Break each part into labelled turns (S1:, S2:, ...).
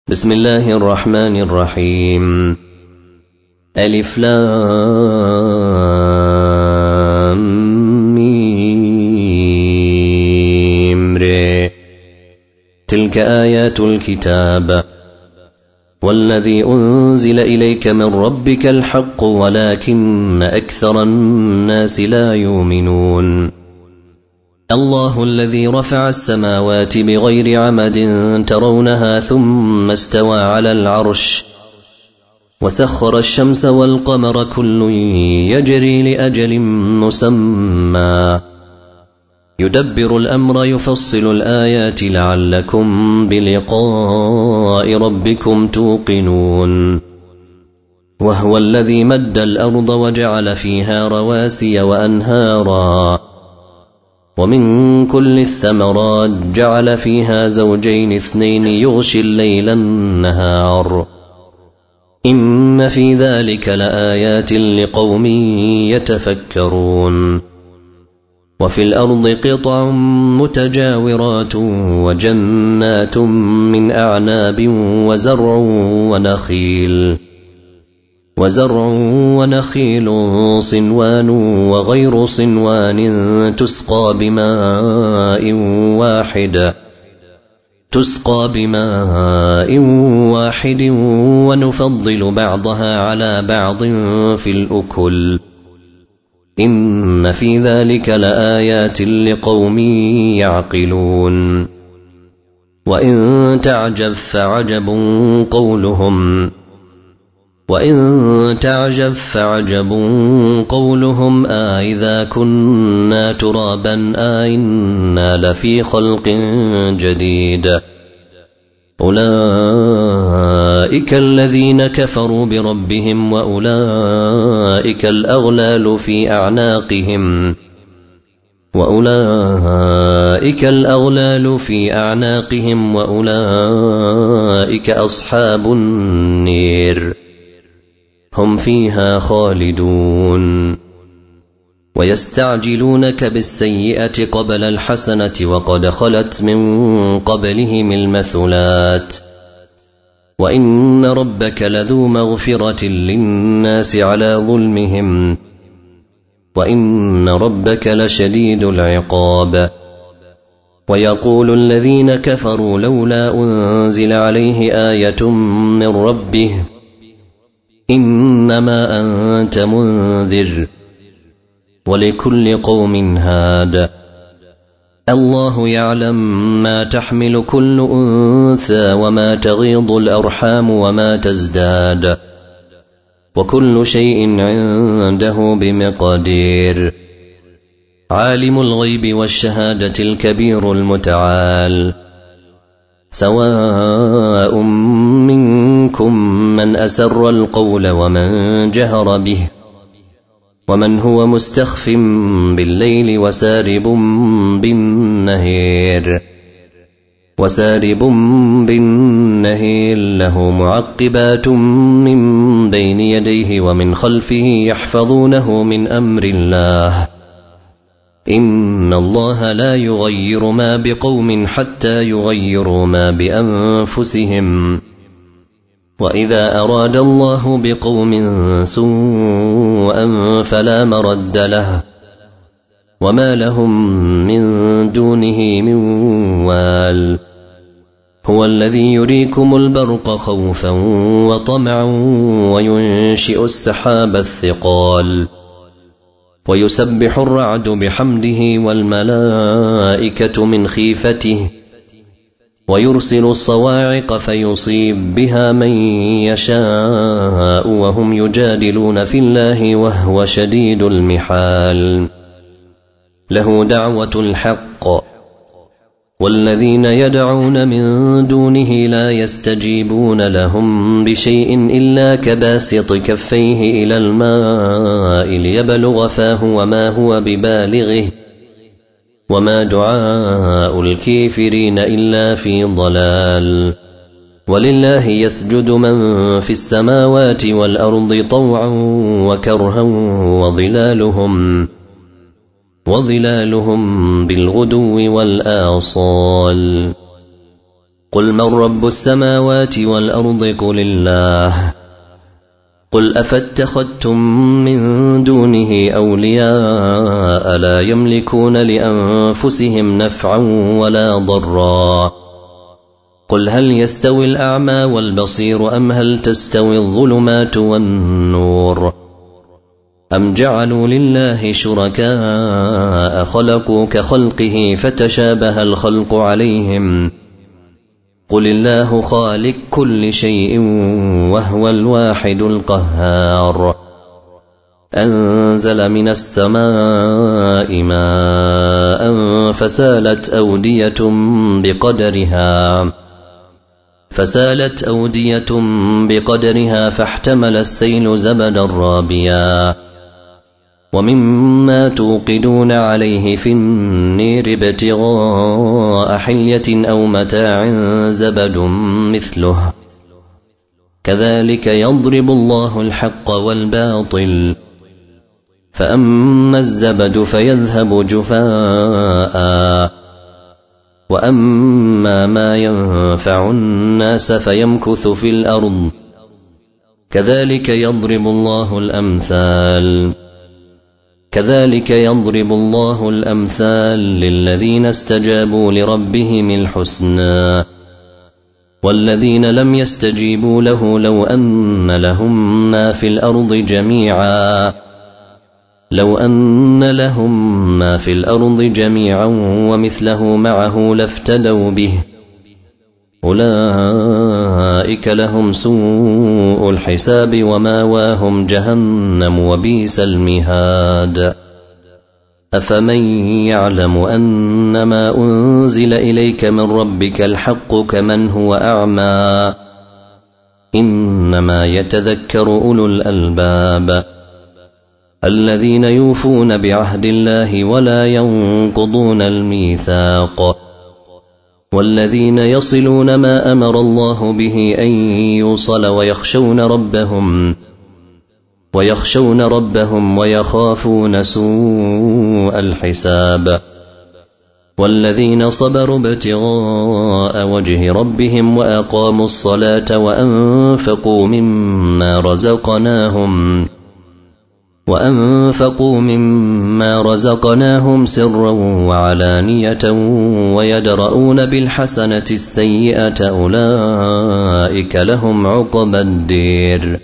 S1: بسم الله الرحمن الرحيم. ألف لام ميم ر. تلك آيات الكتاب والذي أنزل إليك من ربك الحق ولكن أكثر الناس لا يؤمنون. الله الذي رفع السماوات بغير عمد ترونها ثم استوى على العرش وسخر الشمس والقمر كل يجري لأجل مسمى يدبر الأمر يفصل الآيات لعلكم بلقاء ربكم توقنون. وهو الذي مد الأرض وجعل فيها رواسي وأنهارا ومن كل الثمرات جعل فيها زوجين اثنين يغشي الليل النهار إن في ذلك لآيات لقوم يتفكرون. وفي الأرض قطع متجاورات وجنات من أعناب وزرع ونخيل صنوان وغير صنوان تسقى بماء واحد ونفضل بعضها على بعض في الأكل إن في ذلك لآيات لقوم يعقلون. وإن تعجب فعجب قولهم إذا كنا ترابا إنا لفي خلق جديد. أولئك الذين كفروا بربهم وأولئك الأغلال في أعناقهم وأولئك أصحاب النير هم فيها خالدون. ويستعجلونك بالسيئة قبل الحسنة وقد خلت من قبلهم المثلات وإن ربك لذو مغفرة للناس على ظلمهم وإن ربك لشديد العقاب. ويقول الذين كفروا لولا أنزل عليه آية من ربه إنما أنت منذر ولكل قوم هاد. الله يعلم ما تحمل كل أنثى وما تغيض الأرحام وما تزداد وكل شيء عنده بمقدير. عالم الغيب والشهادة الكبير المتعال. سواء منكم من أسر القول ومن جهر به ومن هو مستخف بالليل وسارب بالنهير له معقبات من بين يديه ومن خلفه يحفظونه من أمر الله إن الله لا يغير ما بقوم حتى يغيروا ما بأنفسهم وإذا أراد الله بقوم سوءا فلا مرد له وما لهم من دونه من وال. هو الذي يريكم البرق خوفا وطمعا وينشئ السحاب الثقال ويسبح الرعد بحمده والملائكة من خيفته ويرسل الصواعق فيصيب بها من يشاء وهم يجادلون في الله وهو شديد المحال. له دعوة الحق والذين يدعون من دونه لا يستجيبون لهم بشيء إلا كباسط كفيه إلى الماء ليبلغ فاه وما هو ببالغه وما دعاء الكافرين إلا في ضلال. ولله يسجد من في السماوات والأرض طوعا وكرها وظلالهم بالغدو والآصال. قل من رب السماوات والأرض قل الله. قل أفاتخذتم من دونه أولياء لا يملكون لأنفسهم نفعا ولا ضرا. قل هل يستوي الأعمى والبصير أم هل تستوي الظلمات والنور أم جعلوا لله شركاء خلقوا كخلقه فتشابه الخلق عليهم. قل الله خالق كل شيء وهو الواحد القهار. أنزل من السماء ماء فسالت أودية بقدرها فاحتمل السيل زبدا رابيا ومما توقدون عليه في النير ابتغاء حلية أو متاع زبد مثله كذلك يضرب الله الحق والباطل فأما الزبد فيذهب جفاء وأما ما ينفع الناس فيمكث في الأرض كذلك يضرب الله الأمثال للذين استجابوا لربهم الحسنى والذين لم يستجيبوا له لو أن لهم ما في الأرض جميعا ومثله معه لافتدوا به أولئك لهم سوء الحساب وماواهم جهنم وبئس المهاد. أفمن يعلم أنما أنزل إليك من ربك الحق كمن هو أعمى إنما يتذكر أولو الألباب الذين يوفون بعهد الله ولا ينقضون الميثاق والذين يصلون ما أمر الله به أن يوصل ويخشون ربهم ويخافون سوء الحساب والذين صبروا ابتغاء وجه ربهم وأقاموا الصلاة وأنفقوا مما رزقناهم سرا وعلانية ويدرؤون بالحسنة السيئة أولئك لهم عقبى الدير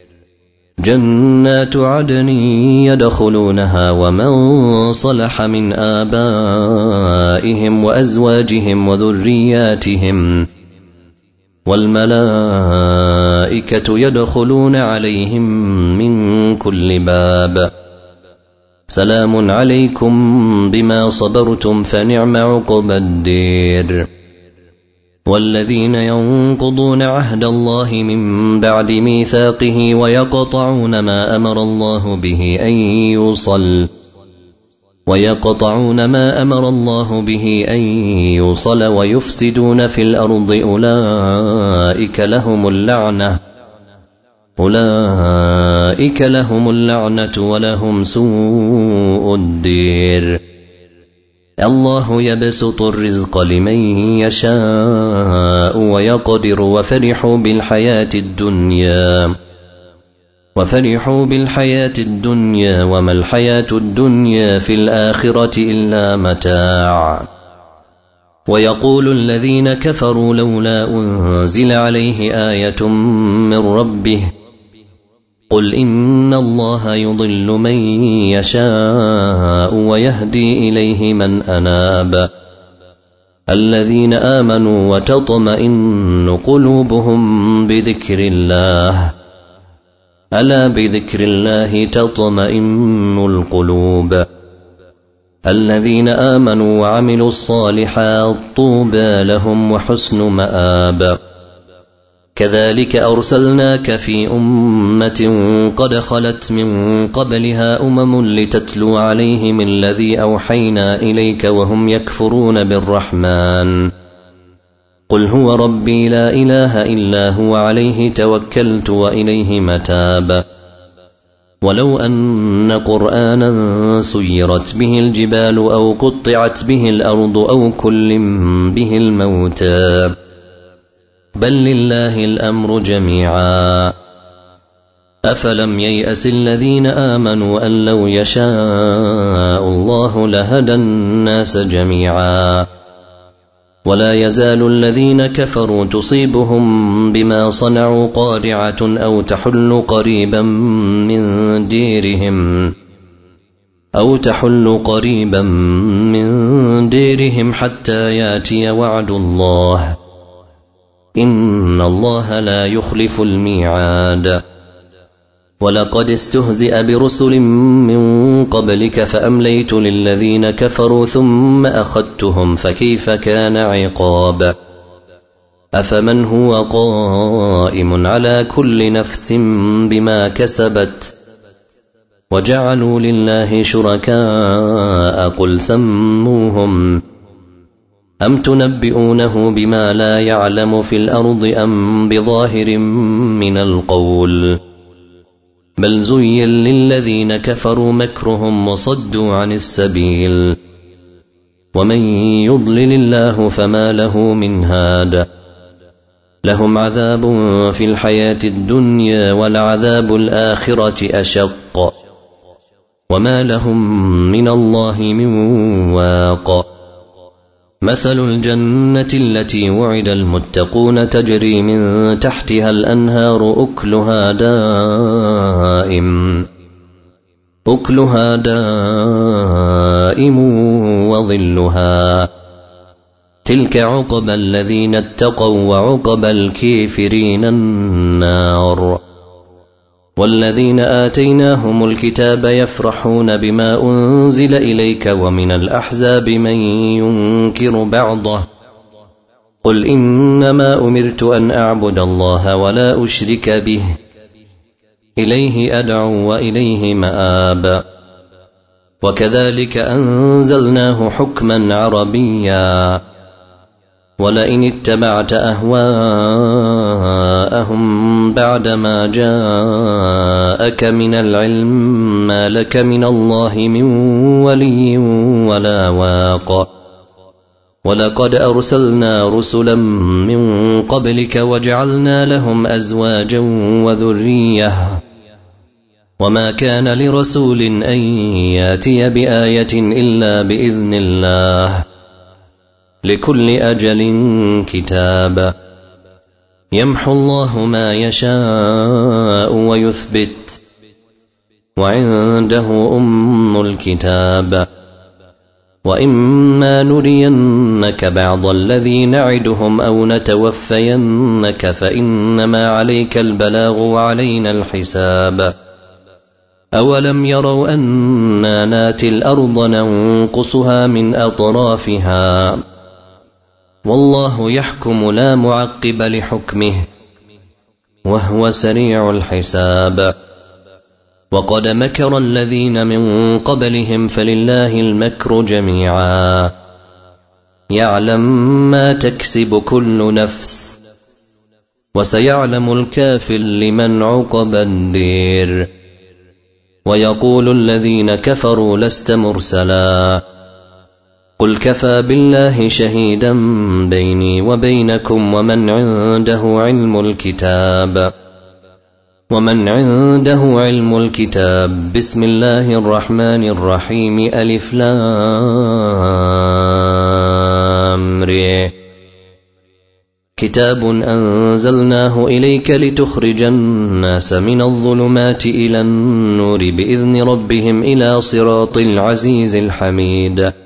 S1: جنات عدن يدخلونها ومن صلح من آبائهم وأزواجهم وذرياتهم والملائكة يدخلون عليهم من كل باب سلام عليكم بما صبرتم فنعم عقبى الدير. والذين ينقضون عهد الله من بعد ميثاقه ويقطعون ما أمر الله به أن يوصل ويفسدون في الأرض أولئك لهم اللعنة ولهم سوء الدير. الله يبسط الرزق لمن يشاء ويقدر وفرحوا بالحياة الدنيا وما الحياة الدنيا في الآخرة إلا متاع. ويقول الذين كفروا لولا أنزل عليه آية من ربه قل إن الله يضل من يشاء ويهدي إليه من أناب. الذين آمنوا وتطمئن قلوبهم بذكر الله ألا بذكر الله تطمئن القلوب. الذين آمنوا وعملوا الصالحات طوبى لهم وحسن مآب. كذلك أرسلناك في أمة قد خلت من قبلها لتتلو عليهم الذي أوحينا إليك وهم يكفرون بالرحمن. قل هو ربي لا إله إلا هو عليه توكلت وإليه متاب. ولو أن قرآنا سيرت به الجبال أو قطعت به الأرض أو كلم به الموتى بل لله الأمر جميعا. أفلم ييأس الذين آمنوا أن لو يشاء الله لهدى الناس جميعا. ولا يزال الذين كفروا تصيبهم بما صنعوا قارعة أو تحل قريبا من ديرهم حتى ياتي وعد الله إن الله لا يخلف الميعاد. ولقد استهزئ برسل من قبلك فأمليت للذين كفروا ثم أخذتهم فكيف كان عقاب. أفمن هو قائم على كل نفس بما كسبت وجعلوا لله شركاء قل سموهم أم تنبئونه بما لا يعلم في الأرض أم بظاهر من القول بل زين للذين كفروا مكرهم وصدوا عن السبيل ومن يضلل الله فما له من هاد. لهم عذاب في الحياة الدنيا ولعذاب الآخرة أشق وما لهم من الله من واق. مثل الجنة التي وعد المتقون تجري من تحتها الأنهار أكلها دائم وظلها تلك عقبى الذين اتقوا وعقبى الكافرين النار. والذين آتيناهم الكتاب يفرحون بما أنزل إليك ومن الأحزاب من ينكر بعضه قل إنما أمرت أن أعبد الله ولا أشرك به إليه أدعو وإليه مآب. وكذلك أنزلناه حكما عربيا ولئن اتبعت أهواءهم بعدما جاءك من العلم ما لك من الله من ولي ولا واق. ولقد أرسلنا رسلا من قبلك وجعلنا لهم أزواجا وذرية وما كان لرسول أن ياتي بآية إلا بإذن الله لكل أجل كتاب. يمحو الله ما يشاء ويثبت وعنده أم الكتاب. وإما نرينك بعض الذي نعدهم أو نتوفينك فإنما عليك البلاغ وعلينا الحساب. أولم يروا أنا ناتي الأرض ننقصها من أطرافها والله يحكم لا معقب لحكمه وهو سريع الحساب. وقد مكر الذين من قبلهم فلله المكر جميعا يعلم ما تكسب كل نفس وسيعلم الكافر لمن عقب الدير. ويقول الذين كفروا لست مرسلا قل كفى بالله شهيدا بيني وبينكم ومن عنده علم الكتاب. بسم الله الرحمن الرحيم ألف لام ر. كتاب أنزلناه إليك لتخرج الناس من الظلمات إلى النور بإذن ربهم إلى صراط العزيز الحميد.